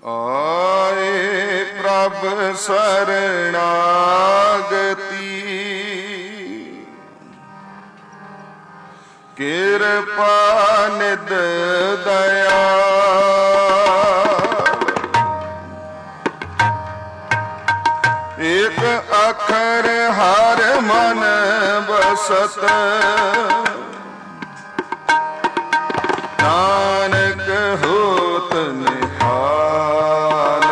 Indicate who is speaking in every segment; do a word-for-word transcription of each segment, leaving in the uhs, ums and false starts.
Speaker 1: ਆਏ ਪ੍ਰਭ ਸਰਣਾਗਤੀ, ਕਿਰਪਾ ਨਿਧ ਦਇਆ। ਇੱਕ ਅੱਖਰ ਹਰ ਮਨ ਬਸਤ, ਨਾਨਕ ਹੋਤ ਨਿਹਾਲ।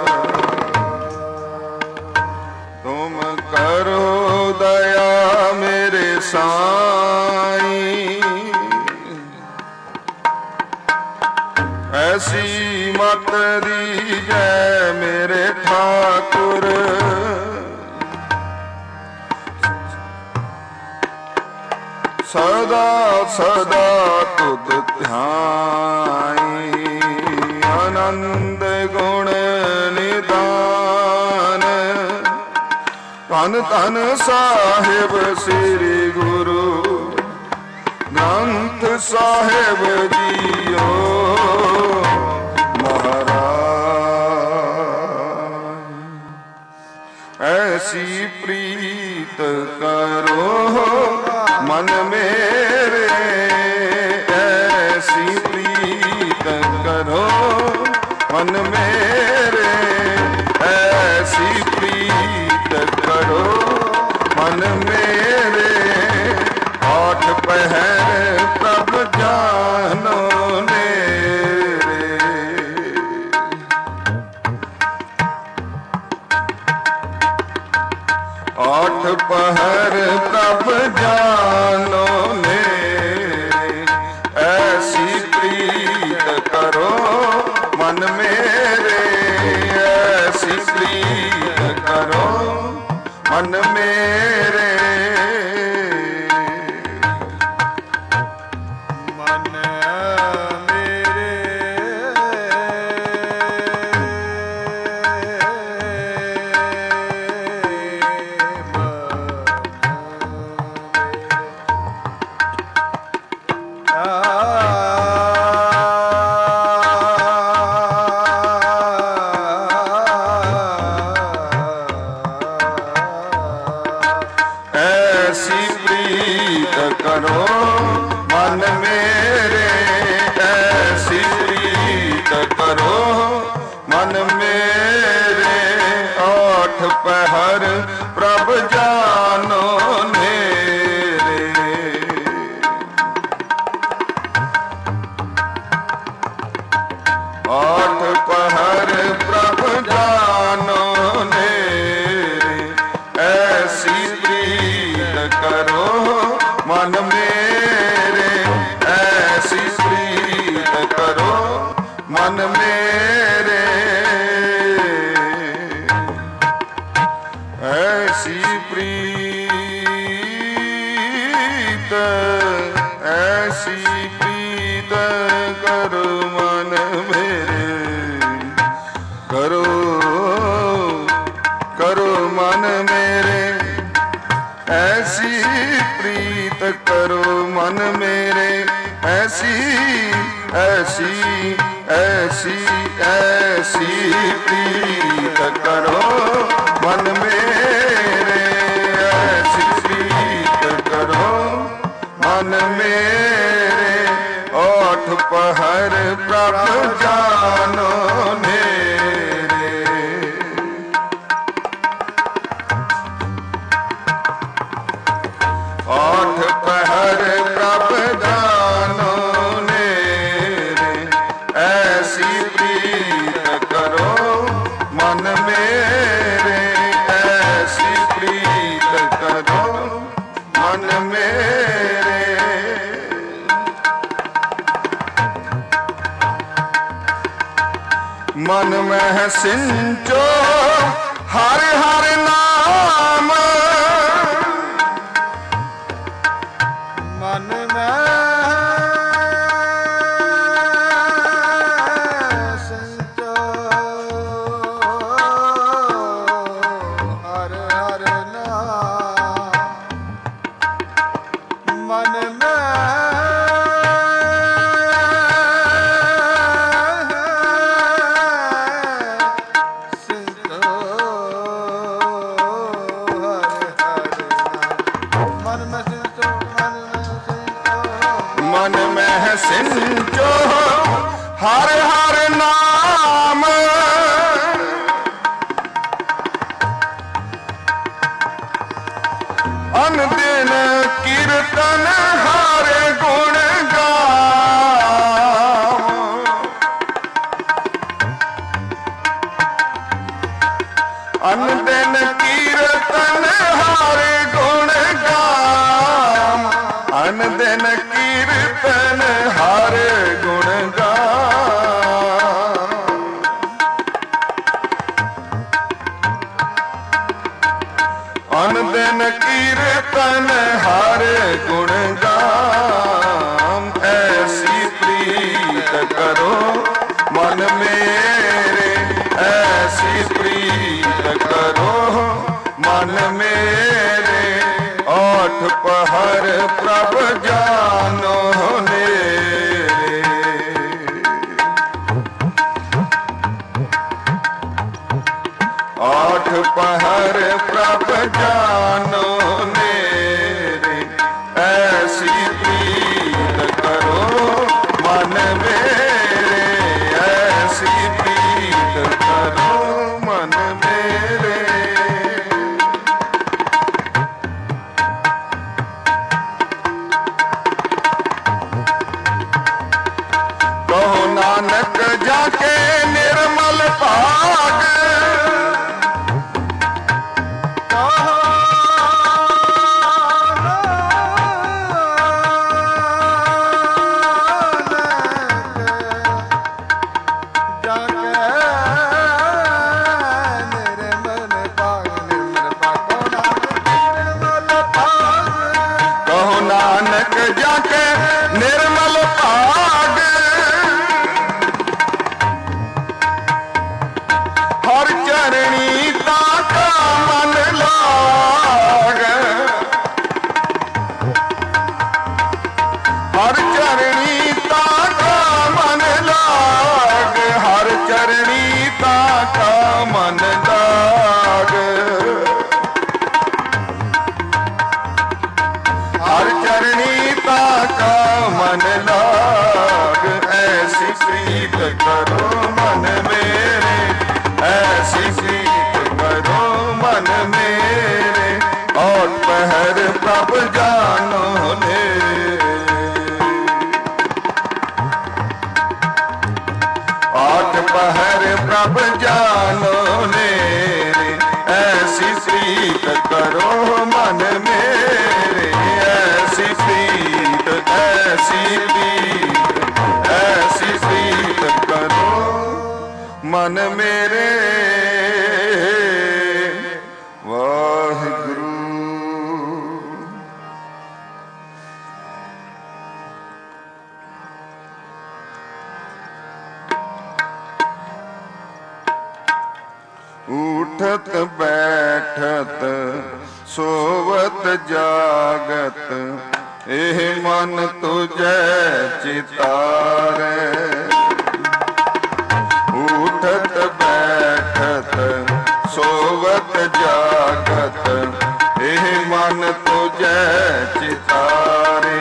Speaker 1: ਤੁਮ ਕਰੋ ਦਇਆ ਮੇਰੇ ਸਾਈਂ, ਐਸੀ ਮਤ ਦੀਜੈ ਮੇਰੇ ਠਾਕੁਰ। ਸਦਾ ਸਦਾ ਤੁਧ ਧਿਆਈ, ਆਨੰਦ ਗੁਣ ਨਿਦਾਨ। ਧੰਨ ਧੰਨ ਸਾਹਿਬ ਸ੍ਰੀ ਗੁਰੂ ਗ੍ਰੰਥ ਸਾਹਿਬ ਜੀਓ ਮਹਾਰਾਜ। ਐਸੀ ਪ੍ਰੀਤ ਕਰੋ ਮਨ ਮੇਰੇ, ਐਸੀ ਪ੍ਰੀਤ ਕਰੋ ਮਨ ਮੇਰੇ, ਐਸੀ ਪ੍ਰੀਤ ਕਰੋ ਮਨ ਮੇਰੇ। ਆਠ ਪਹਿਰ ਪ੍ਰਭ ਜਾਨੋ ਨੇਰੇ, ਆਠ ਪਹਿਰ ਪ੍ਰਭ ਜਾਨੋ ਨੇਰੇ। ਐਸੀ ਪ੍ਰੀਤ ਕਰੋ ਮਨ ਮੇਰੇ, ਐਸੀ ਪ੍ਰੀਤ ਕਰੋ ਮਨ ਮੇਰੇ। ਪਹਿਰ ਪ੍ਰਭ ਜਾਨੋ ਨੇਰੇ, ਆਠ ਪਹਿਰ ਪ੍ਰਭ ਜਾਨੋ ਨੇਰੇ। ਐਸੀ ਪ੍ਰੀਤ ਕਰੋ ਮਨ ਮੇਰੇ, ਐਸੀ ਪ੍ਰੀਤ ਕਰੋ ਮਨ ਮੇਰੇ। ਐਸੀ ਪ੍ਰੀਤ, ਐਸੀ ਪ੍ਰੀਤ ਕਰੋ ਮਨ ਮੇਰੇ। ਕਰੋ ਕਰੋ ਮਨ ਮੇਰੇ, ਐਸੀ ਪ੍ਰੀਤ ਕਰੋ ਮਨ ਮੇਰੇ। ਐਸੀ ਐਸੀ ਐਸੀ ਐਸੀ ਪ੍ਰੀਤ ਕਰੋ ਮਨ ਮੇਰੇ, ਐਸੀ ਪ੍ਰੀਤ ਕਰੋ ਮਨ ਮੇਰੇ। ਆਠ ਪਹਿਰ ਪ੍ਰਭ ਜਾਨੋ ਨੇਰੇ, ਆਠ ਪਹਿਰ ਪ੍ਰਭ ਜਾਨੋ ਨੇਰੇ। ਐਸੀ ਪ੍ਰੀਤ ਕਰੋ ਮਨ ਮੇਰੇ, ਐਸੀ ਪ੍ਰੀਤ ਕਰੋ ਮਨ ਮੇਰੇ। ਮਨ ਮਹਿ ਸਿੰਚੋ ਹਰ ਹਰ ਨਾਮ, ਮਨ ਮਹਿ ਸਿੰਚੋ ਹਰ ਹਰ ਨਾਮ। ਮਨ ਮਹਿ हर हर नाम अन दिन कीर्तन हर गुण गाम अन दिन कीर्तन हर गुण गाम अन दिन कीर्तन हर गुण गाम अन दिन कीर्तन हर गुण गाम ऐसी प्रीत करो मन मेरे ऐसी प्रीत करो मन मेरे ओठ पहर प्रभ जानो नेरे ओठ पहर प्रभ जानो नेरे ऐसी प्रीत करो मन मेरे ऐसी प्रीत करो मन मेरे कहो नानक जाके निर्मल भाग जाके निर्मल भाग हर चरणी ताका मन लाग हर चरणी ताका मन लाग हर चरणी ताका मन लाग हर चरणी का मन लाग ऐसी प्रीत करो मन मेरे ऐसी प्रीत करो मन मेरे और पहर प्रभ जानो ने आठ पहर प्रभ जानो ने ऐसी प्रीत करो मन मेरे ऐसी प्रीत ऐसी प्रीत ऐसी प्रीत करो मन मेरे वाहिगुरु। उठत बैठत सोवत जागत एह मन तुझे चितारे उठत बैठत सोवत जागत एह मन तुझे चितारे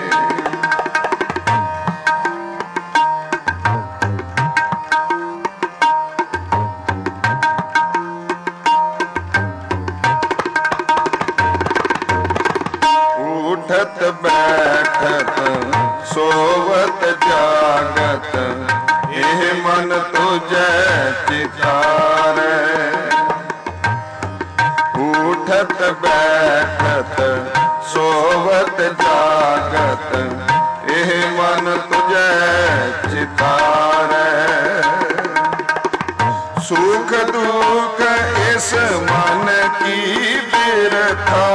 Speaker 1: उठत बैठत सोवत जागत एह मन तुझे चितारे उठत बैठत सोवत जागत एह मन तुझे चितारे सुख दुख इस मन की बिरथा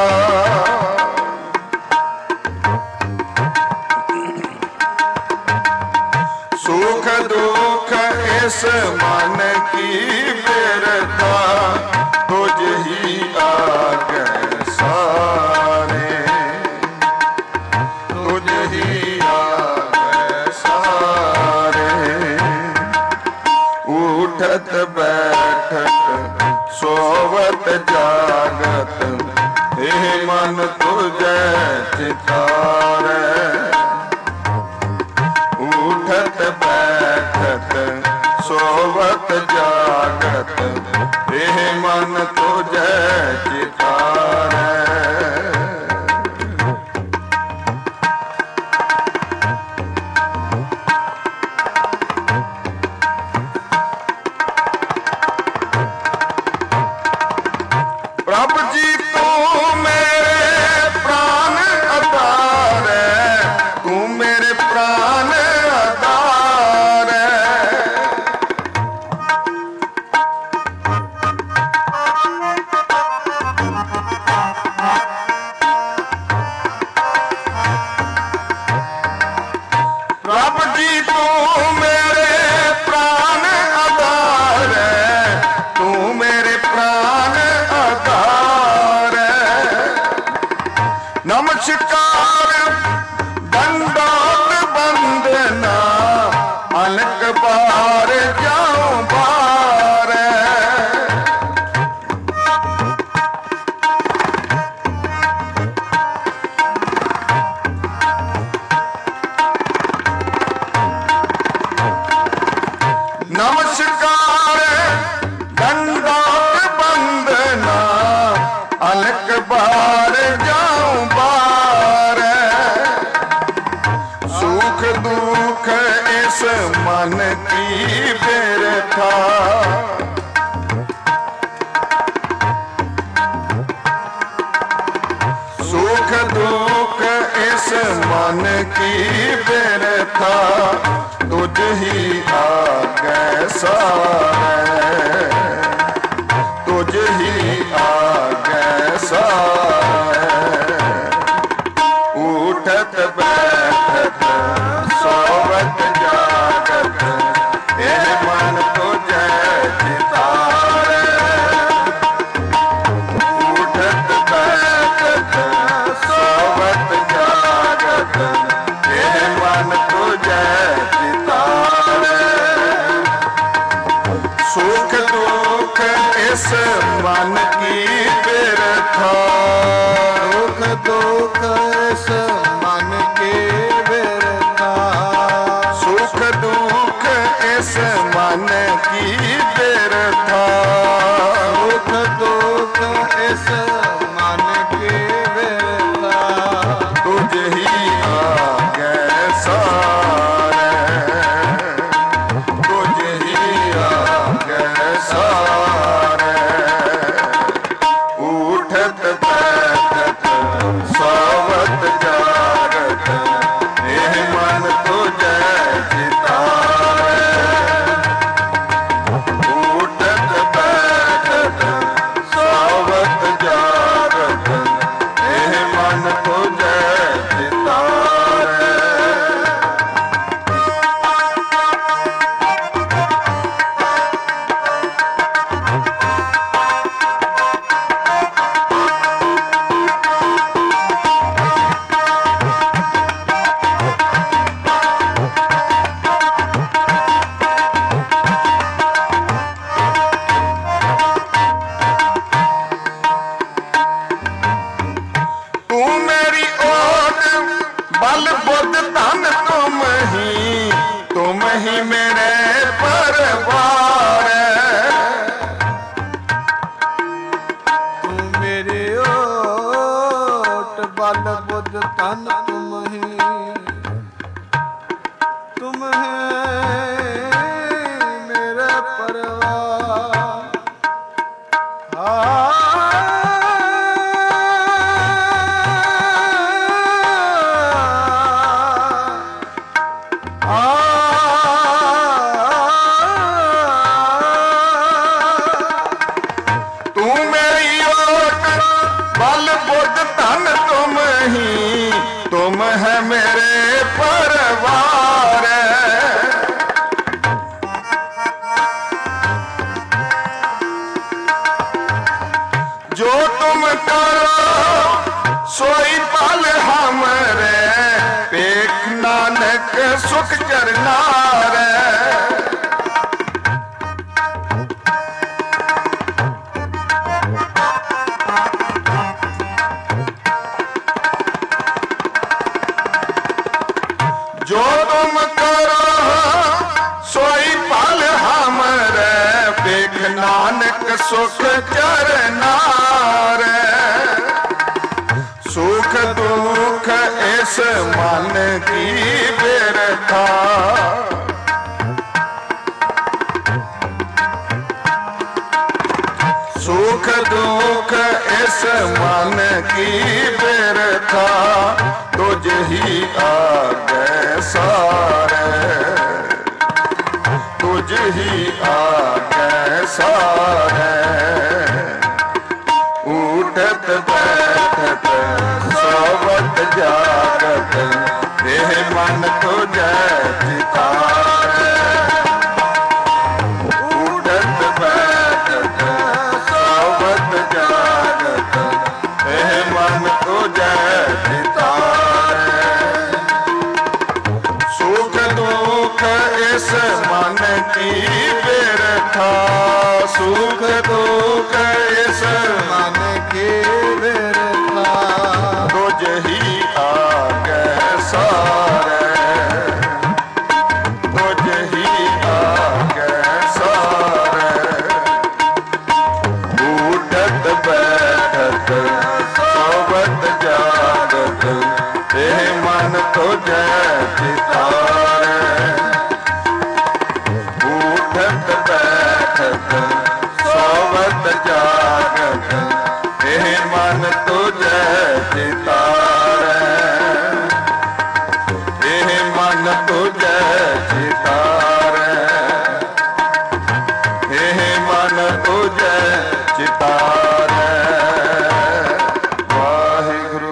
Speaker 1: सुख दुख इस मन की बिरथा तुझ ही आगे सारे तुझ ही आगे सारे उठत बैठत सोवत जागत एह मन तुझे चितारे उठत बैठत नमस्कार दंडोत बंदना अनक बार जाऊं बार। नमस्कार दंडोत बंदना अनक बार जाऊं बार। सुख दुख इस मन की बिरथा सुख दुख इस मन की बिरथा तुझ ही आगे सारे तुझ ही आगे सारे। उठत बैठत सोवत जागत यह मन तुझे चितारे। उठत बैठत सोवत जागत यह मन तुझे चितारे। सुख दुख इस मन की बिरथा सुख दुख इस मन की बिरथा सुख दुख इस मन की बिरथा सुख दुख इस मन की बिरथा तुझ ही आगे सारे तुझ ही आगे सारे। उठत बैठत सोवत जागत यह मन तुझे चितारे। उठत बैठत सोवत जागत यह मन तुझे चितारे। तू मेरी ओट बल बुद्ध धन तुम ही तुम ही मेरे परवार।
Speaker 2: तू मेरे ओट बल बुद्ध तन तुम ही तुम है मेरा परवार।
Speaker 1: तू मेरी ओट बल बुद्ध धन तुम ही तुम है मेरे परवार। जो तुम करो सोई पल हमरे पेख नानक सुख चरनार। जो तुम करो सोई पल हमरे पेख नानक सुख चरनार। सुख दुख इस मन की बिरथा सुख दुख इस मन की बिरथा तुझ ही आगे सारे तुझ ही आगे सारे। उठत बैठत सोवत जागत यह मन तुझे चितारे। उठत बैठत सोवत जागत यह मन तुझे चितारे। ਕੀ ਬਿਰਥਾ ਸੁਖ ਦੁਖ ਇਸ
Speaker 2: ਮਨ ਕੀ ਬਿਰਥਾ
Speaker 1: ਤੁਝ ਹੀ ਆਗੇ ਸਾਰੇ ਤੁਝ ਹੀ ਆਗੇ ਸਾਰੇ ਉਠਤ ਬੈਠਤ ਸੋਵਤ ਜਾਗਤ ਇਹ ਮਨ ਤੁਝੈ ਚਿਤਾਰੇ ਉਠਤ ਬੈਠਤ ਸੋਵਤ ਜਾਗਤ ਇਹ ਮਨ ਤੁਝੈ ਚਿਤਾਰੇ ਇਹ ਮਨ ਤੁਝੈ ਚਿਤਾਰੇ ਇਹ ਮਨ ਤੁਝੈ ਚਿਤਾਰੇ ਵਾਹਿਗੁਰੂ।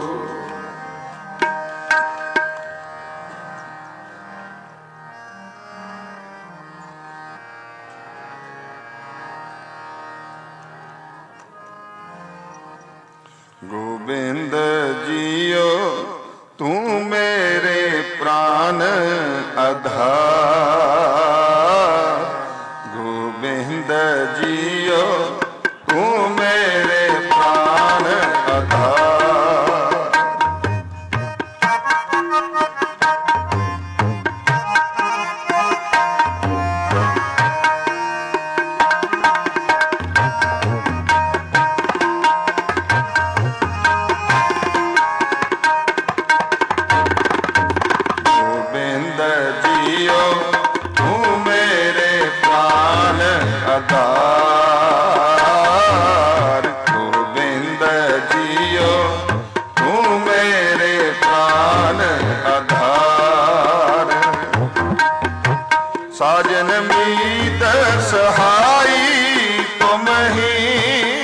Speaker 1: ਗੋਬਿੰਦ ਜੀਓ ਤੂੰ ਮੇਰੇ ਪ੍ਰਾਨ ਆਧਾਰ ਗੋਬਿੰਦ ਜੀਓ ਤੂੰ ਮੇਰੇ ਪ੍ਰਾਨ ਆਧਾਰ ਗੋਬਿੰਦ ਜੀਓ ਤੂੰ ਮੇਰੇ ਪ੍ਰਾਨ ਆਧਾਰ ਗੋਬਿੰਦ ਜੀਓ ਤੂੰ ਮੇਰੇ ਪ੍ਰਾਨ ਆਧਾਰ ਸਾਜਨ ਮੀਤ ਸਹਾਈ ਤੁਮ ਹੀ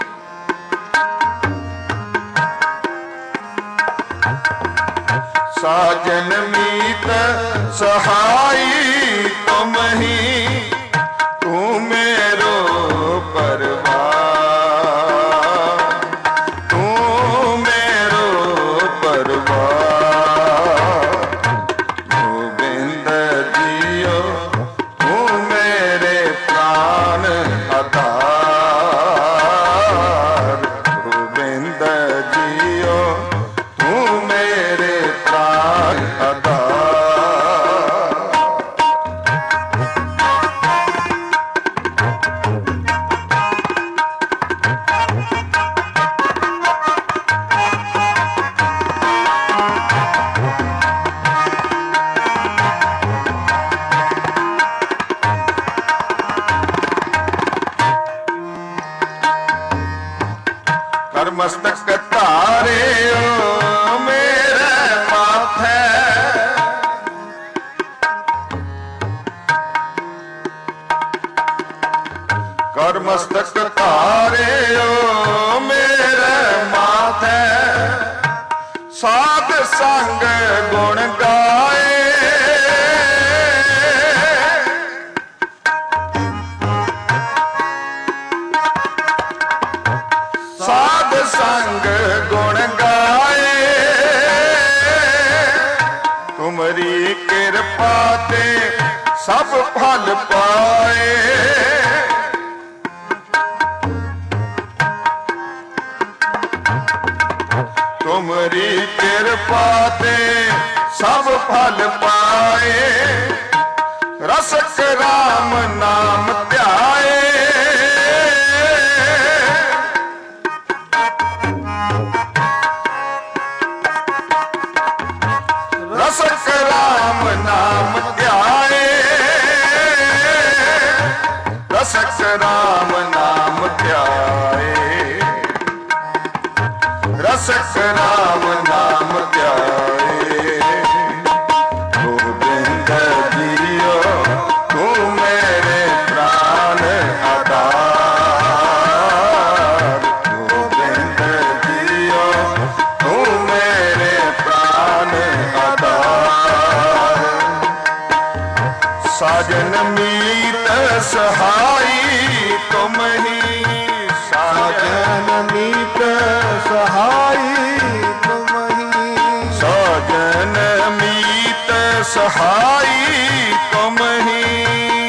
Speaker 1: ਸਾਜਨ ਮੀਤ ਸਹਾਈ ਤੁਮ ਹੀ ਤੂੰ ਮੇਰੋ ਪਰਵਾਰ ਤੂੰ ਮੇਰੋ ਪਰਵਾਰ ਗੋਬਿੰਦ ਜੀਓ ਤੂੰ ਮੇਰੇ ਪ੍ਰਾਨ ਆਧਾਰ ਗੋਬਿੰਦ ਜੀਓ ਤੂੰ ਮੇਰੇ ਪ੍ਰਾਨ ਆਧਾਰ ਕਰ ਮਸਤਕ ਧਾਰਿਓ ਮੇਰੇ ਮਾਥੇ ਕਰ ਮਸਤਕ ਧਾਰਿਓ ਮੇਰੇ ਮਾਥੇ ਸਾਧ ਸੰਗ ਗੁਣ ਗਾਏ ਸਾਧ ਸੰਗ ਗੁਣ ਗਾਏ ਤੁਮਰੀ ਕਿਰਪਾ ਤੇ ਸਭ ਫਲ ਪਾਏ ਤੁਮਰੀ ਕਿਰਪਾ ਤੇ ਸਭ ਫਲ ਪਾਏ ਰਸਕ ਰਾਮ ਨਾਮ ਧਿਆਏ ਰਸਕ ਰਾਮ ਨਾਮ ਧਿਆਏ ਰਸਕ ਰਾਮ ਨਾਮ ਧਿਆਏ ਰਸਕ ਰਾਮ ਨਾਮ ਧਿਆਏ ਗੋਬਿੰਦ ਜੀਓ ਤੂੰ ਮੇਰੇ ਪ੍ਰਾਨ ਆਧਾਰ ਗੋਬਿੰਦ ਜੀਓ ਤੂੰ ਮੇਰੇ ਪ੍ਰਾਨ ਆਧਾਰ ਸਾਜਨ ਮੀਤ ਸਹਾਈ ਤੁਮ ਹੀ
Speaker 2: ਸਾਜਨ ਮੀਤ ਸਹਾਈ ਤੁਮ ਹੀ
Speaker 1: ਸਾਜਨ ਮੀਤ ਸਹਾਈ ਤੁਮ ਹੀ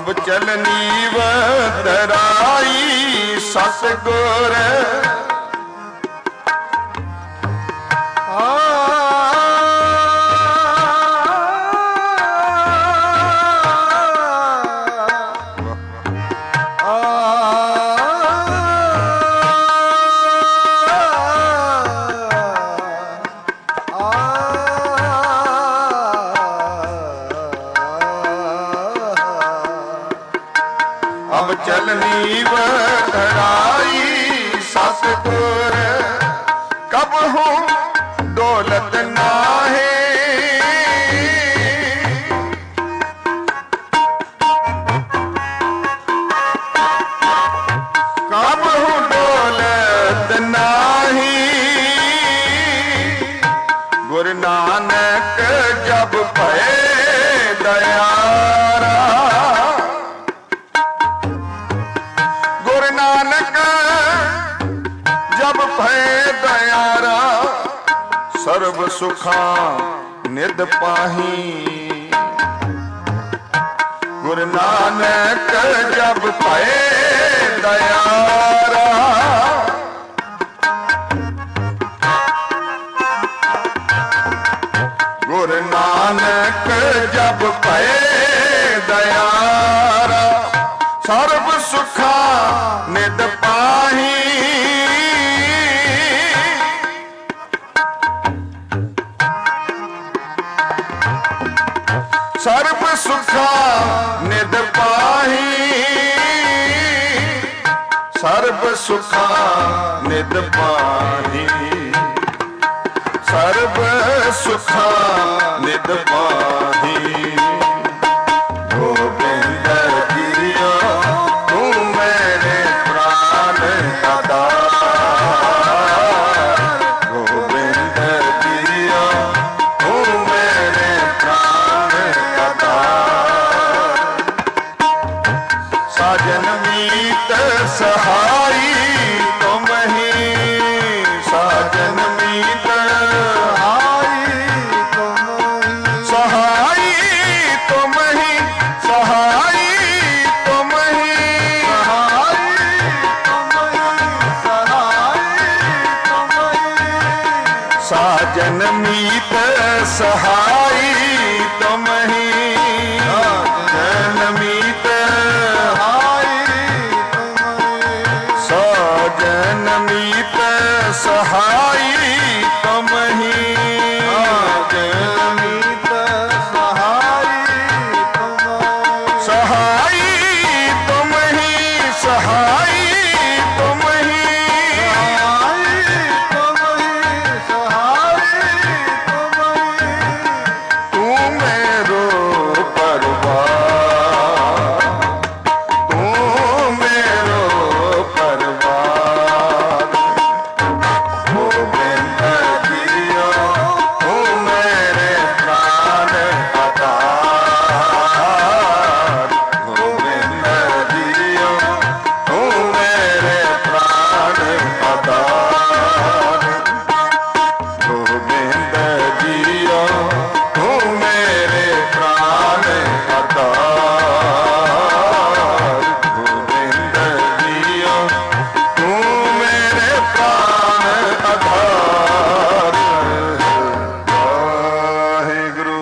Speaker 1: अब चलनी व तराई सतगुर अब चलनी व तराई सतगुर कब हूँ दौलत नाहे कब हूँ दौलत नाही गुरु नानक जब भय दयारा गुरु नानक जब भय दयारा सर्व सुखा निध पाही गुरु नानक जब भय दयारा गुरु नानक जब भय दयारा सर्व सुखा निध पाही सर्व सुखा निध पाही सर्व सुखा निध पाही सर्व सुखा निध पाही गोविंद जियो तू मेरे प्राण का दार गोविंद जियो तू मेरे प्राण का दार साजन मीत सहाई तुम ही साजन मीत सहाई तुम ही सहाई तुम ही साजन मीत सहाई तुम ही साजन मीत साजन मीत सहाई तुम ही सहाई तुम ही सहाई तुम ही तू मेरो परवार तू मेरो परवार गोविंद जियो तू मेरे प्राण का दार गोविंद जियो तू मेरे प्राण का दार गोविंद जियो तू मेरे प्राण का दार गोविंद जियो तू मेरे प्राण आधार वाहिगुरु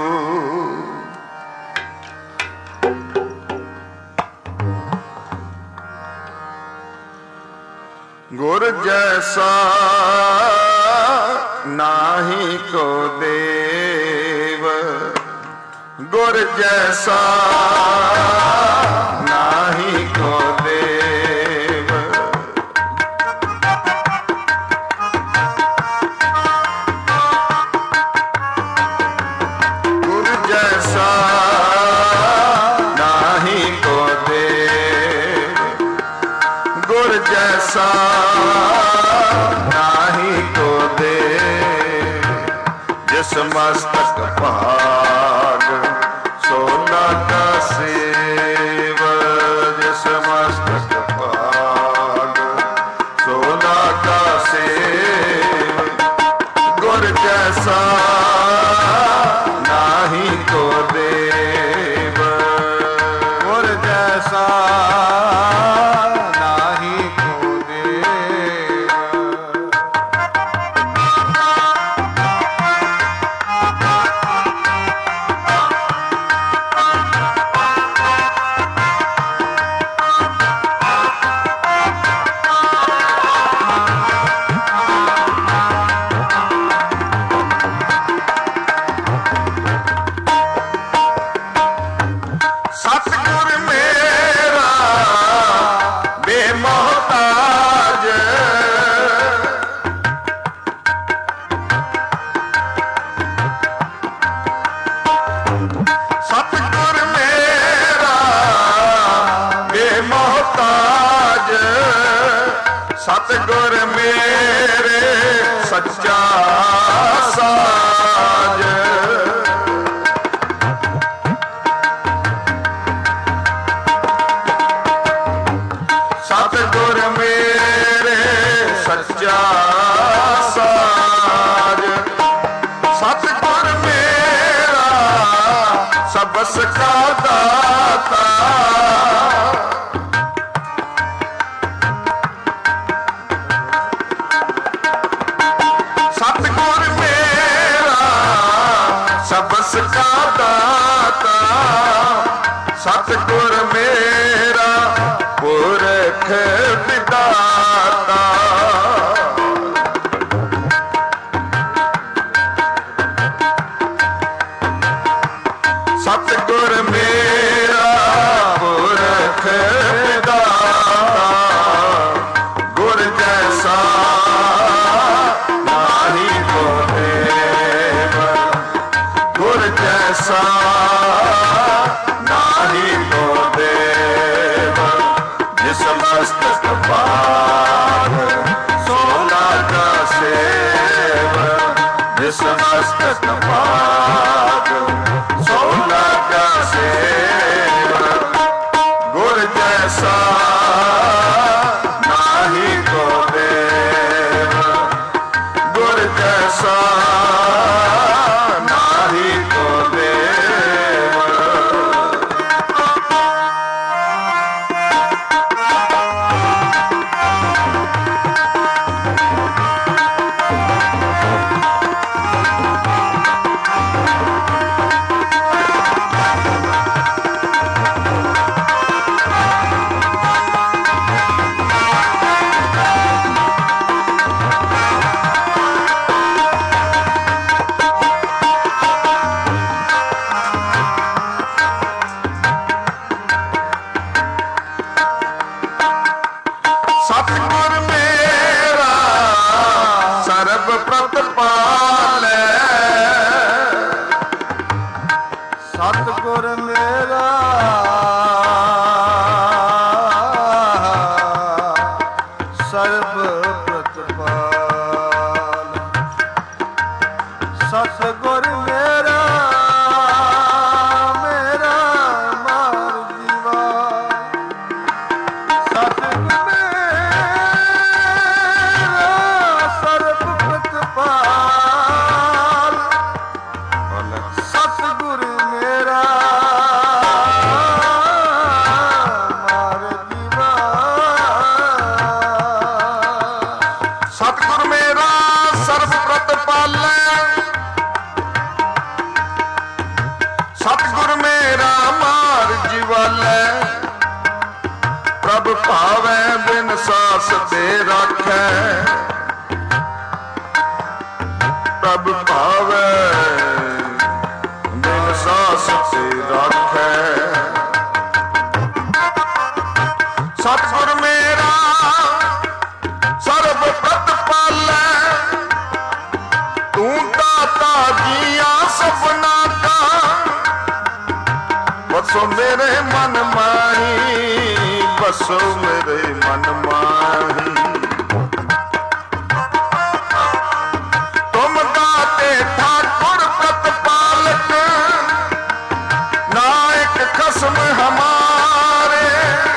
Speaker 1: गुर जैसा नाही को देव गुर जैसा नाही को देव गुर जैसा नाही को देव गुर जैसा नाही को दे जिस मस्तक भाग सोना का सेव जिस मस्तक भाग सोना का सेव गुर जैसा नाही को देव गुर जैसा सतगुर मेरा बेमोहताज, सतगुर मेरा बेमोहताज, सतगुर मेरे सच्चा साज। सतगुर मेरे सच्चा साज, सतगुर मेरा सबस का दाता, सतगुर मेरा सबस का दाता, सतगुर मेरा पुरख विधाता। सतगुर मेरा पुरख विधाता, गुर जैसा नाहि को देव, गुर जैसा नाहि को देव, जिस मस्तक पार सोना का सेव, जिस मस्तक पार सोना का सेव, गुर जैसा नाहि को देव, गुर जैसा नाहि को देव। सतगुर मेरा सर्ब प्रतिपालै,
Speaker 2: सतगुर मेरा सर्व प्रतिपाल, सतगुर मेरा मेरा मार जीवा, सतगुर सर्व प्रतिपाल, सतगुर मेरा मार जीवा,
Speaker 1: सतगुर मेरा सर्व प्रतिपालै, सतगुर मेरा मार जीवालै, प्रभ भावै बिन सास दे राखै, प्रभ भावै बिन सास दे राखै, सतगुर मेरा सर्व प्रतिपालै, तू दाता जिया सपना का, बसो मेरे मन माही, बसो मेरे मन माही, तुम दाते ठाकुर प्रतिपालक, नायक खसम हमारे,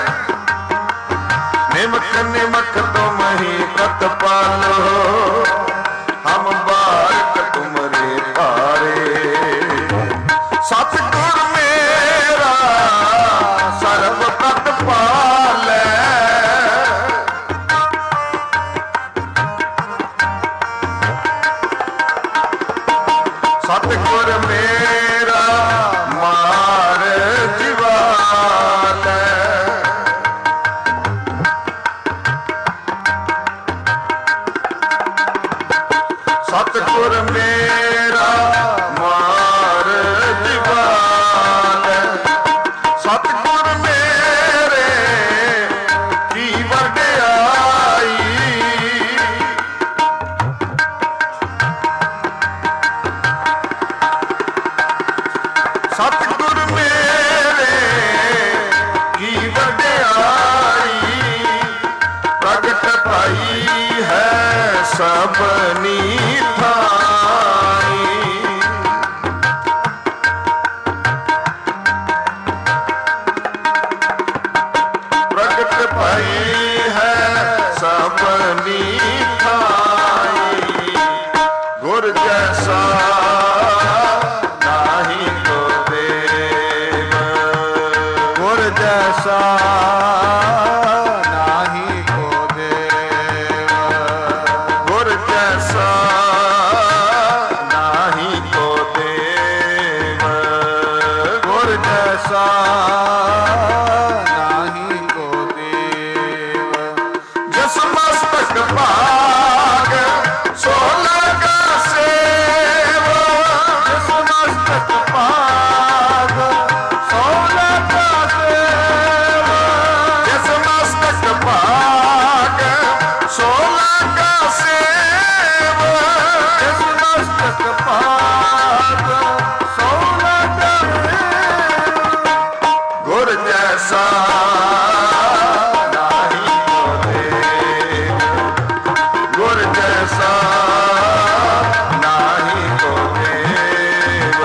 Speaker 1: निमक निमक तुम ही प्रतिपालो, हम बारक तुमरे भारे। सतगुर मेरा सर्व प्रतिपालै, सतगुर मेरा मार जीवा, ਸਤਿਗੁਰ ਮੇਰੇ ਕੀ ਵਡਿਆਈ, ਸਤਿਗੁਰ ਮੇਰੇ ਕੀ ਵਡਿਆਈ, ਪ੍ਰਗਟ ਭਾਈ ਹੈ ਸਭਨੀ ਥਾਈ। ਪ੍ਰਗਟ ਭਾਈ ਹੈ ਸਭਨੀ ਥਾਈ, ਗੁਰ ਜੈਸਾ ਨਾਹੀ ਕੋ ਦੇਵ,
Speaker 2: ਗੁਰ ਜੈਸਾ ਨਾਹੀ ਕੋ ਦੇਵ,
Speaker 1: ਗੁਰ ਜੈਸਾ ਨਾਹੀ ਕੋ ਦੇਵ,
Speaker 2: ਗੁਰ ਜੈਸਾ ਨਾਹੀ ਕੋ ਦੇਵ।
Speaker 1: ਜਿਸ ਮਸਤਕ ਭਾਗ ਸੋ ਲਗਾ ਸੇਵ,
Speaker 2: ਜਿਸ ਮਸਤਕ ਭਾਗ ਸੋ ਲਗਾ ਸੇਵ,
Speaker 1: ਜਿਸ ਮਸਤਕ ਭਾਗ ਸੋ ਲਗਾ ਸੇਵ,
Speaker 2: ਜਿਸ ਮਸਤਕ ਭਾਗ ਸੋ ਲਗਾ ਸੇਵ,
Speaker 1: ਗੁਰ ਜੈਸਾ ਨਾਹੀ ਕੋ ਦੇਵ, ਗੁਰ ਜੈਸਾ ਨਾਹੀ ਕੋ ਦੇਵ।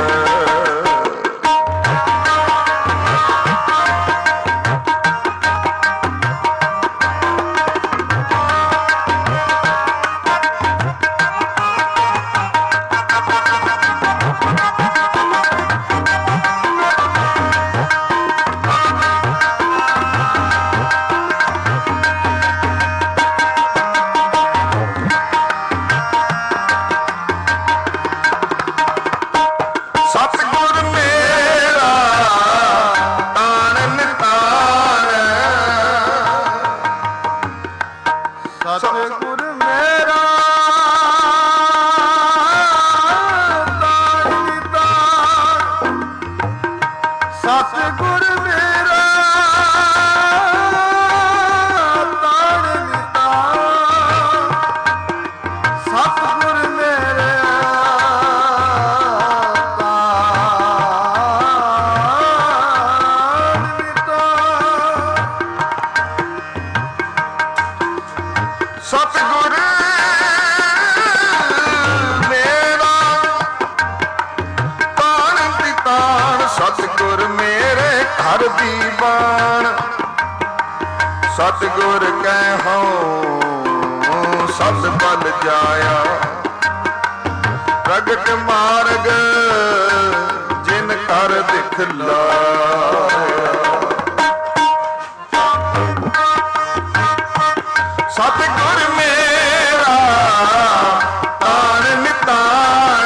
Speaker 1: ਸਤਿਗੁਰ ਮੇਰਾ ਤਾਰਨ ਤਾਰਨ,
Speaker 2: ਸਤਿਗੁਰ ਮੇਰਾ ਤਾਰਨ ਤਾਰਨ, ਸਤਿਗੁਰ ਮੇਰਾ ਤਾਰਨ ਤਾਰਨ, ਸਤਿਗੁਰ ਮੇਰਾ
Speaker 1: ਸਤਿਗੁਰ ਮੇਰਾ ਤਾਰਨ ਦੀ ਤਾਣ, ਸਤਿਗੁਰ ਮੇਰੇ ਘਰ ਦੀ ਬਾਣ, ਸਤਿਗੁਰ ਕਹਿ ਹਉ ਸਤ ਬਲ ਜਾਇਆ, ਪ੍ਰਗਟ ਮਾਰਗ ਜਿਨ ਕਰ ਦਿਖਲਾਇਆ। ਸਤਿਗੁਰ ਮੇਰਾ ਤਾਰਨ ਤਾਣ,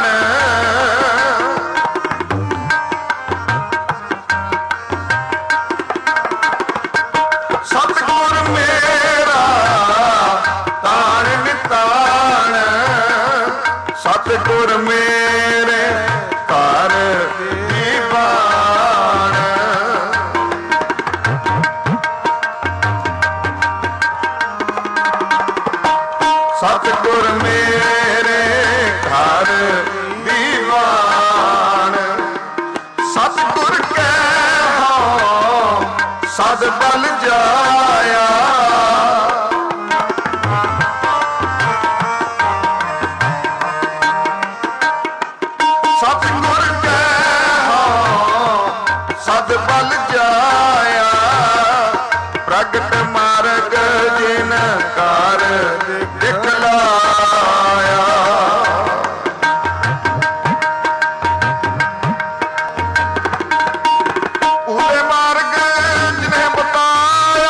Speaker 1: ਸਤਿਗੁਰ ਮੇਰਾ ਤਾਰਨ ਤਾਣ, ਸਤਿਗੁਰ ਮੇਰੇ ਘਰ ਦੀ ਬਾਣ। ਸਤਿਗੁਰ ਮੇਰੇ ਘਰ ਦੀਵਾਨ, ਸਤਿਗੁਰ ਕਹਿ ਹਉ ਸਦ ਬਲ ਜਾਇਆ, ਸਤਿਗੁਰ ਕਹਿ ਹਉ ਸਦ ਬਲ ਜਾਇਆ, ਪ੍ਰਗਟ ਮਾਰਗ ਜਿਨ ਕਰ ਦਿਖਲਾਇਆ। ਉਹਦੇ ਮਾਰਗ ਜਿਨੇ ਬਤਾਇਆ,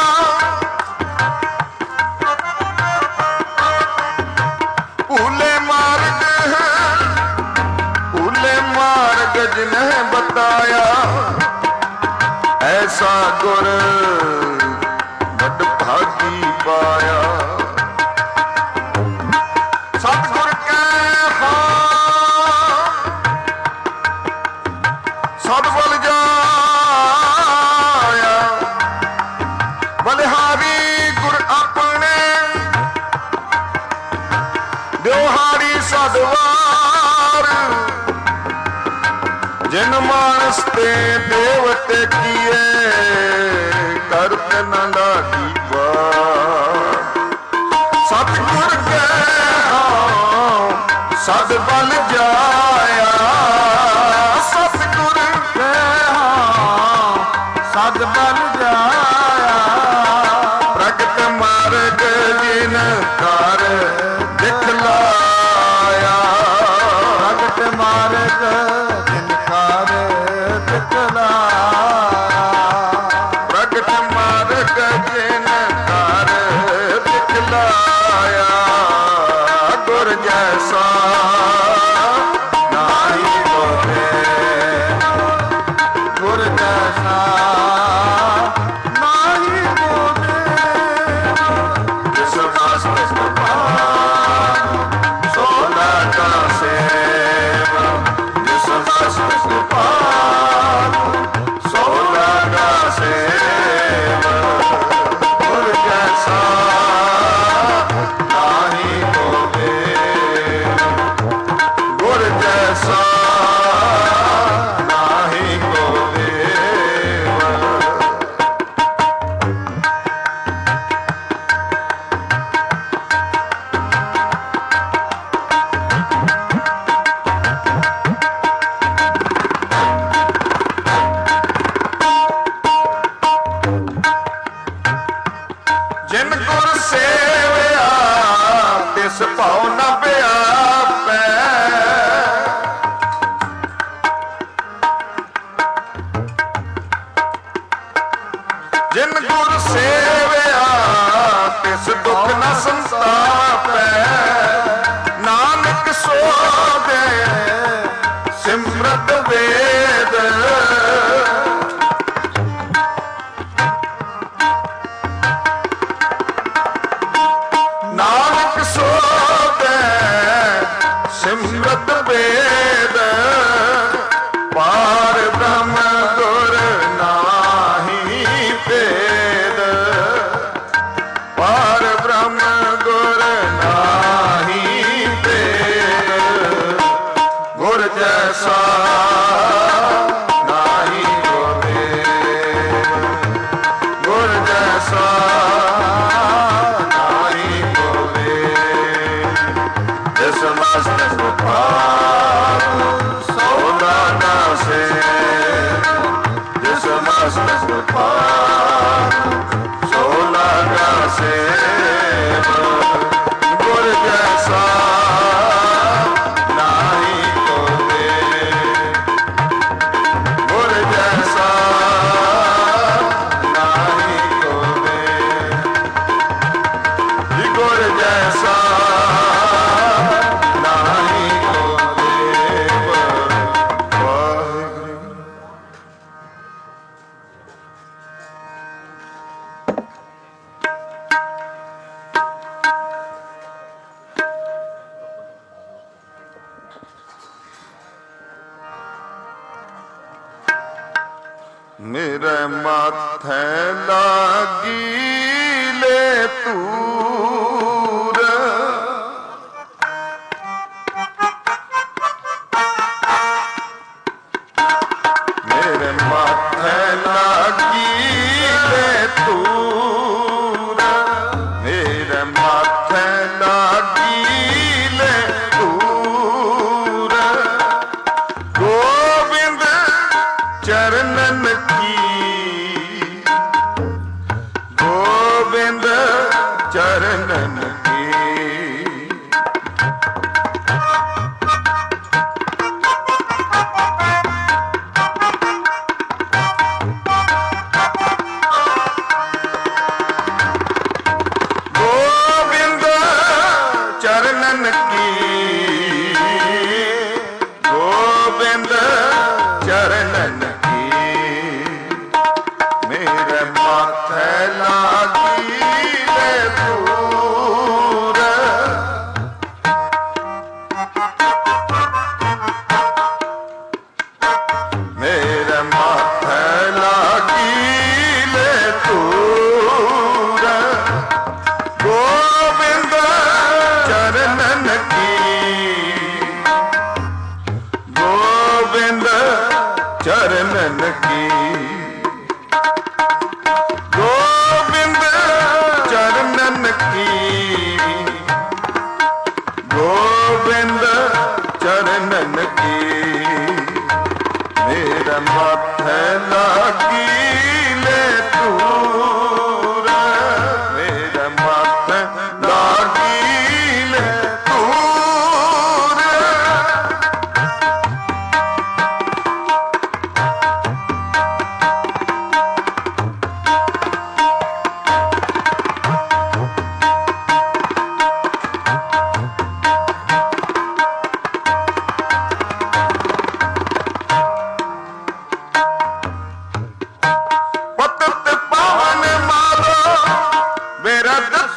Speaker 1: ਭੂਲੇ ਮਾਰਗ ਭੂਲੇ ਮਾਰਗ ਜਿਨੇ ਬਤਾਇਆ, ਐਸਾ ਗੁਰ ਵੱਡ ਭਾਗੀ ਪਾਇਆ। ਸਤਿਗੁਰ ਕਹਿ ਹਾਂ ਸਦ ਬਲ ਜਾਇਆ, ਵਾਸਤੇ ਦੇਵਤ ਕੀਏ ਕਰਤ ਨਾ ਲਾਗੀ ਵਾਰ ਸਤਿਗੁਰ ਕੈ ਹਾਂ ਸਦ ਬਲ ਜਾਇਆ ਸਤਿਗੁਰ
Speaker 2: ਕੈ ਹਾਂ ਸਦ ਬਲ ਜਾਇਆ
Speaker 1: ਪ੍ਰਗਟ ਮਾਰਗ ਜਿਨ ਕਰ ਦਿਖਲਾਇਆ
Speaker 2: ਪ੍ਰਗਟ ਮਾਰਗ ਜਿਨ ਕਰ ਦਿਖਲਾਇਆ
Speaker 1: ਪ੍ਰਗਟ ਮਾਰਗ ਜਿਨ ਕਰ ਦਿਖਲਾਇਆ ਗੁਰ ਜੈਸਾ ਨਾਹੀ ਹੋਵੇ
Speaker 2: ਗੁਰ ਜੈਸਾ ਨਾਹੀ ਹੋਵੇ
Speaker 1: ਜਿਸ ਮਸਤ ਸੁਭਾਨ ਸੋਲਾ ਕਾ ਸੇਵ ਜਿਸ ਮਸਤ ਸੁਭਾਨ ਸੋਲਾ ਕਾ ਸੇਵ ਗੁਰ ਜੈਸਾ ਨਾਹੀ ਹੋਵੇ ਗੁਰ ਜੈਸਾ ਨਾਹੀ ਹੋਵੇ ਜਿਨ ਗੁਰ ਸੇਵਿਆ ਤਿਸ ਭਉ ਨ ਵਿਆਪੈ ਜਿਨ ਗੁਰ ਸੇਵਿਆ ਤਿਸ ਦੁਖ ਨ ਸੰਤਾਪੈ ਨਾਨਕ ਸੋ ਦੇ ਸਿਮਰਤ ਵੇਦ ਨਾਨਕ ਸੋਧੈ ਸਿਮਰਤ ਵੇਦ ਪਾਰ ਬ੍ਰਹਮ ਗੁਰ ਨਾਹੀ ਭੇਦ ਪਾਰ ਬ੍ਰਹਮ ਗੁਰ ਨਾਹੀ ਭੇਦ ਗੁਰ ਜੈਸਾ ਨਾਹੀ ਹੋਵੇ ਗੁਰ ਜੈਸਾ ਜਿਸ ਮਸਤ ਸੁਭਾਨ ਸੋਲਾ ਕਾ ਸੇਵ ਜਿਸ ਮਸਤ ਸੁਭਾਨ ਸੋਲਾ ਕਾ ਸੇਵ ਗੁਰ ਜੈਸਾ ਨਾਹੀ ਹੋਵੇ ਗੁਰ ਜੈਸਾ ਨਾਹੀ ਹੋਵੇ ਜੀ ਗੁਰ ਜੈਸਾ ਮੇਰੇ ਮਾਥੇ ਲਾਗੀ ਲੈ ਤੂਰ ਮੇਰੇ ਮਾਥੇ ਲਾਗੀ ਲੈ ਤੂਰ ਮੇਰੇ ਮਾਥੇ ਲਾਗੀ ਲੈ ਤੂਰ ਗੋਬਿੰਦ ਚਰਨਨ ਕੀ ਗੋਬਿੰਦ ਚਰਨਨ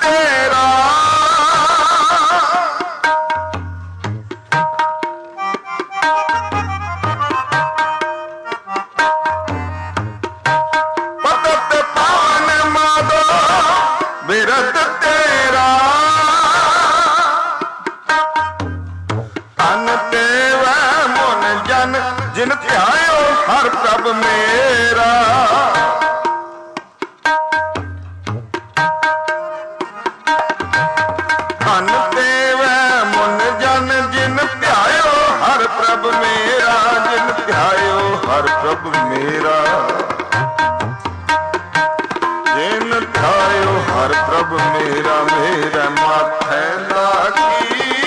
Speaker 1: तेरा पतत पावन माधो बिरद तेरा तन देव मुन जन जिन ध्यायो हर प्रभ मेरा तन देव मुन जन जिन ध्यायो हर प्रभ मेरा जिन ध्यायो हर प्रभ मेरा जिन ध्यायो हर प्रभ मेरा मेरा माथे लागी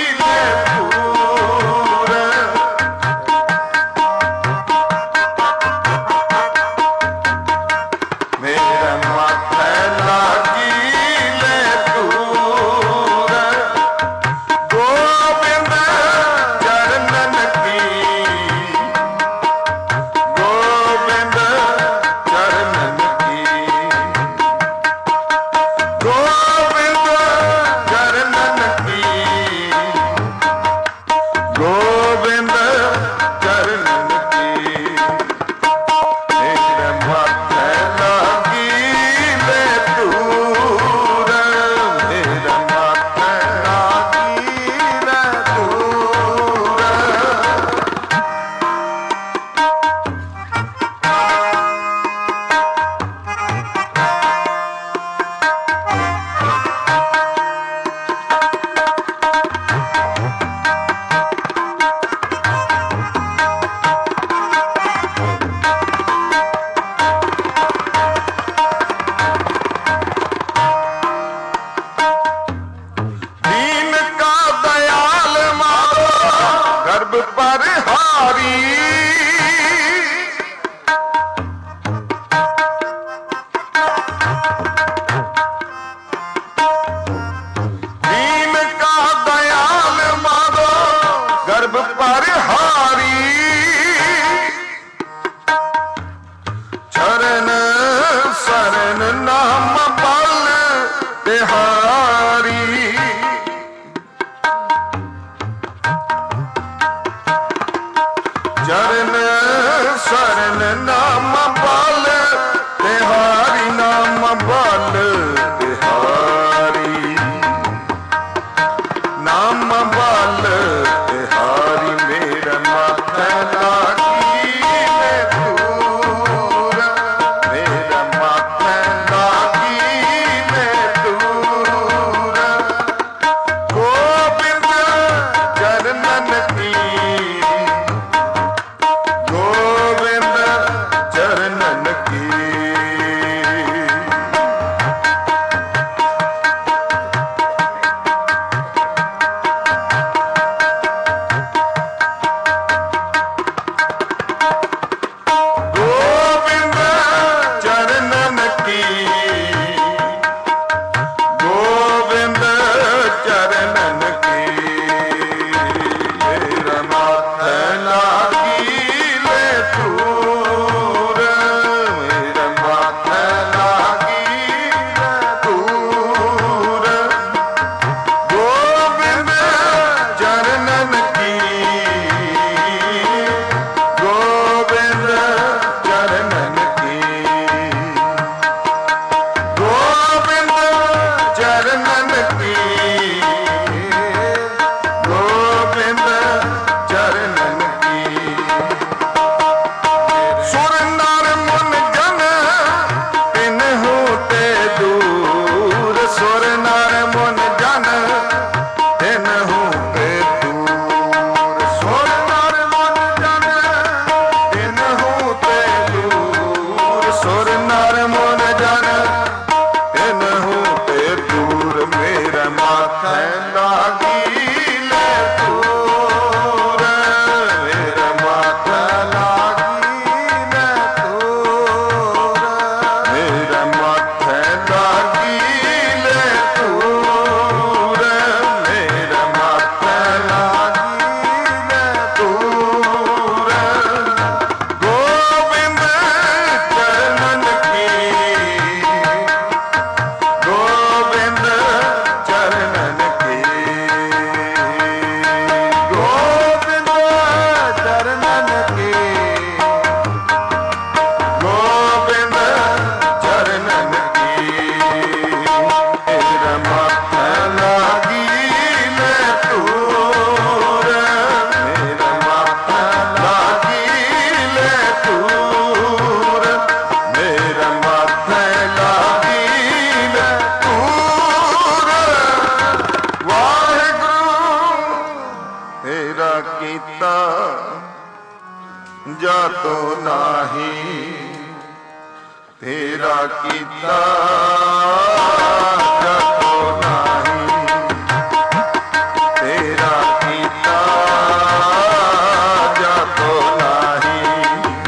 Speaker 1: पर हारी दीन का दयाल माधो गर्भ पर हारी चरण शरण नाम बल तिहारी चरण शरण नाम बल तिहारी नाम बल तिहारी नाम बल तिहारी मेरा माथा लागी दूर मेरा माथा लागी ਤੇਰਾ ਕੀਤਾ ਜਾਤੋ ਨਾਹੀ, ਤੇਰਾ ਕੀਤਾ ਜਾਤੋ ਨਾਹੀ,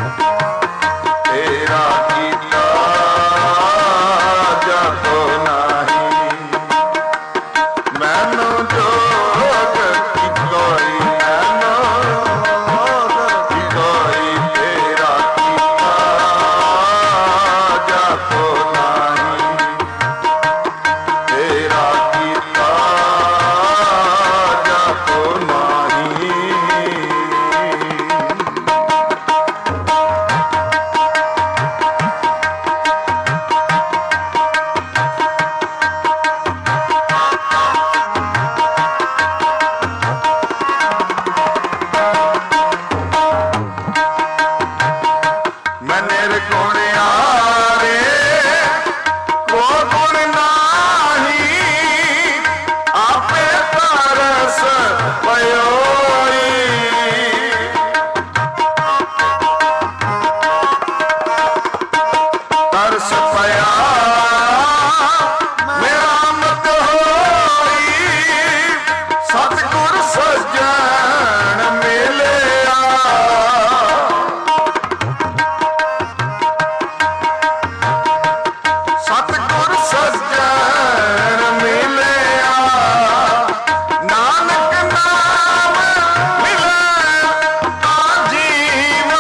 Speaker 1: ਤੇਰਾ ਕੀਤਾ ਜਾਤੋ ਨਾਹੀ। ਮੈਨੂੰ ਜੋਗ ਕੀ ਕੋਈ, ਮੈਨੂੰ ਕੀ ਕੋਈ, ਤੇਰਾ ਕੀਤਾ ਜਾਤੋ ਨਾਹੀ, ਤੇਰਾ ਕੀਤਾ ਜਾਤੋ ਨਾਹੀ। ਮੈਂ ਨਿਰਗੁਣਿਆਰੇ ਕੋ ਗੁਣ ਨਾਹੀ, ਆਪੇ ਤਰਸ ਪਇਓਈ। ਤਰਸ ਪਿਆ ਮੇਰਾ ਮਤ ਹੋਈ, ਸਤਿਗੁਰ ਸੱਜਣ ਮਿਲਿਆ। ਸਤਿਗੁਰ ਸੱਜਣ ਮਿਲਿਆ, ਨਾਨਕ ਨਾਮ ਮਿਲੇ ਤਾਂ ਜੀਵਾ।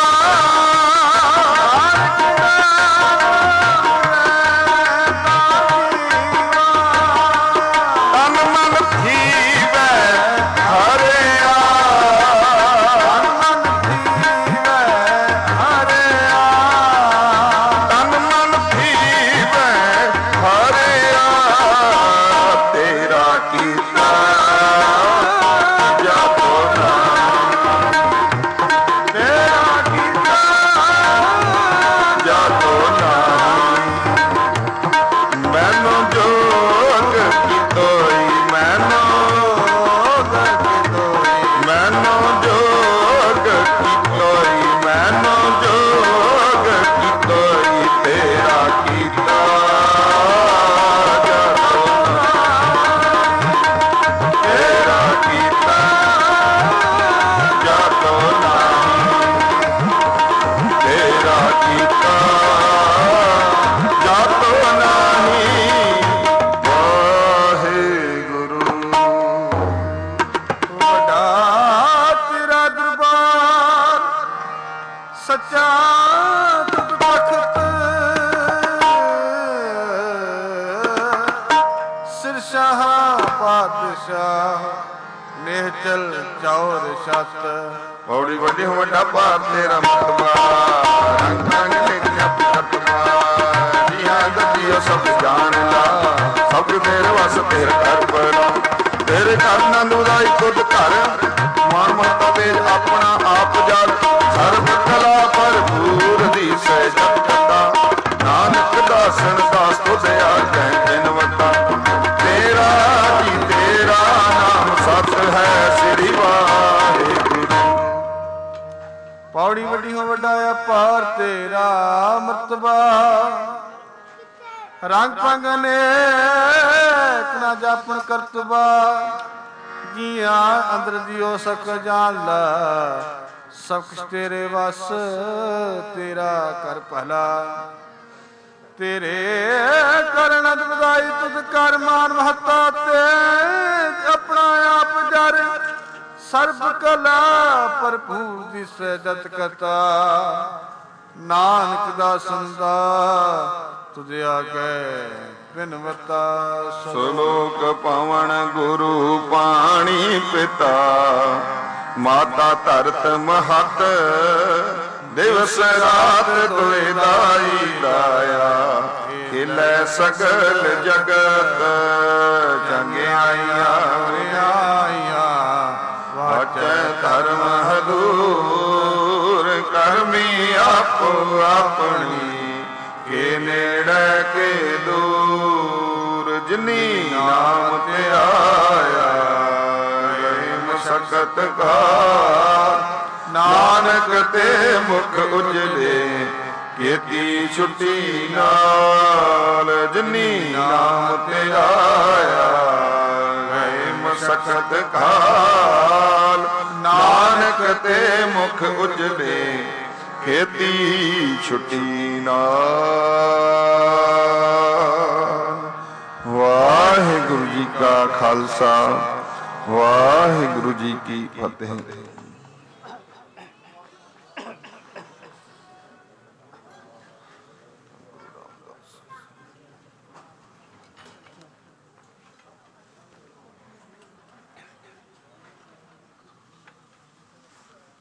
Speaker 1: ਤਨ ਮਨ ਥੀਵੈ ਹਰਿਆ, ਤਨ ਮਨ ਥੀਵੈ ਹਰਿਆ, ਤਨ ਮਨ ਥੀਵੈ ਹਰਿਆ। ਤੇਰਾ ਕੀਤਾ ਜਾਤੋ ਨਾਹੀ, ਤੇਰਾ ਕੀਤਾ ਜਾਤੋ ਨਾਹੀ। ਮੈਨੂੰ ਜੋਗ ਕੀ ਤੋਈ, ਮੈਨੂੰ ਮੈਨੂੰ ਜੋਗ ਕੀ ਤੋਈ, ਮੈਨੂੰ ਜੋਗ ਕੀ ਤੋਈ। ਤੇਰਾ ਕੀਤਾ ਜਾਤੋ ਨਾਹੀ, ਤੇਰਾ ਕੀਤਾ ਜਾਤੋ ਨਾਹੀ, ਤੇਰਾ ਕੀਤਾ ਜਾਤੋ ਨਾਹੀ। ਵਾਹਿਗੁਰੂ।
Speaker 2: ਵੱਡਾ ਤੇਰਾ ਦਰਬਾਰ, ਸੱਚਾ ਤੁਧ ਤਖਤ, ਸਿਰਸ਼ਾਹ ਪਾਤਸ਼ਾਹ, ਨਿਹਚਲ ਚੌਰ ਛਤ।
Speaker 1: ਬੌੜੀ ਵੱਡੀ ਹੋ ਵੱਡਾ ਭਾਰ ਤੇਰਾ ਮਤਬਾ, ਰੰਗ ਰੰਗ ਲਿਖਿਆ ਪਤਬਾ। ਜੀਆਂ ਗੱਡੀਓ ਸਭ ਜਾਣ ਲਾ, ਸਭ ਤੇਰੇ ਵਸ ਤੇਰੇ ਘਰ ਪਰਾ। ਤੇਰੇ ਘਰ ਨੰਦ ਉਦਾਈ ਕੁਦ ਘਰ, ਮਾਨ ਮਤਾ ਵੇਜ ਆਪਣਾ ਆਪ ਜਲ। ਸਰਬ ਕਲਾ ਭਰਪੂਰ ਦੀ ਸਹਿ ਜਪ ਜਤਾ, ਨਾਨਕ ਦਾਸਨ ਦਾਸ ਤੁਧ ਆਗੈ ਦਿਨ ਵਤਾ। ਤੇਰਾ ਜੀ ਤੇਰਾ ਨਾਮ ਸਤ ਹੈ, ਸ੍ਰੀ ਵਾਹਿਗੁਰੂ।
Speaker 2: ਪੌੜੀ ਵੱਡੀ ਹੋ ਵੱਡਾ ਅਪਾਰ ਤੇਰਾ ਮਰਤਬਾ, ਰੰਗ ਪੰਗ ਅਨੇਕ ਨਾ ਜਾਪਣ ਕਰਤਬਾ। ਜੀਆਂ ਅੰਦਰ ਦਿਓ ਸਕ ਜਾਣ ਲਾ, ਸਭ ਕੁਛ ਤੇਰੇ ਵਸ, ਤੇਰਾ ਕਰ ਭਲਾ। ਤੇਰੇ ਕਰਨ ਅਨੰਦ ਵਧਾਈ, ਤੁਧ ਕਰ ਮਾਨ ਮਹੱਤਾ ਤੇ ਆਪਣਾ ਆਪ ਜਰ। ਸਰਬ ਕਲਾ ਭਰਪੂਰ ਦਿਸੈ ਜਤ ਕਤਾ, ਨਾਨਕ ਦਾਸਨ ਦਾ ਤੁਧ ਆਗੈ ਬਿਨਵਤਾ।
Speaker 1: ਸਲੋਕ ਪਵਨ ਗੁਰੂ ਪਾਣੀ ਪਿਤਾ, ਮਾਤਾ ਧਰਤ ਮਹਤ, ਦਿਵਸ ਰਾਤ ਤੋਏ ਦਾਈ ਦਾਇਆ। ਖਿਲੈ ਸਗਲ ਜਗਤ, ਚੰਗਿਆਈਆਂ
Speaker 2: ਆਈਆਂ
Speaker 1: ਵਾਚੈ ਧਰਮ ਹਦੂਰ। ਕਰਮੀ ਆਪੋ ਆਪਣੀ, ਕੇ ਨੇੜੇ ਕੇ ਦੂਰ। ਜਿਨੀ ਨਾਮ ਤੇ ਆਇਆ, ਮਸਕਤ ਕਾ ਨਾਨਕ ਤੇ ਮੁਖ ਉਜਲੇ। ਕੀਤੀ ਛੁੱਟੀ ਨਾਲ ਜਿਨੀ ਨਾਮ ਤੇ ਆਇਆ ਗਏ ਮਸਕਤ ਕਾਲ ਨਾਨਕ ਤੇ ਮੁਖ ਉਜਲੇ खेती छुट्टी नाल। वाहिगुरु जी का खालसा वाहिगुरु जी की फतेह।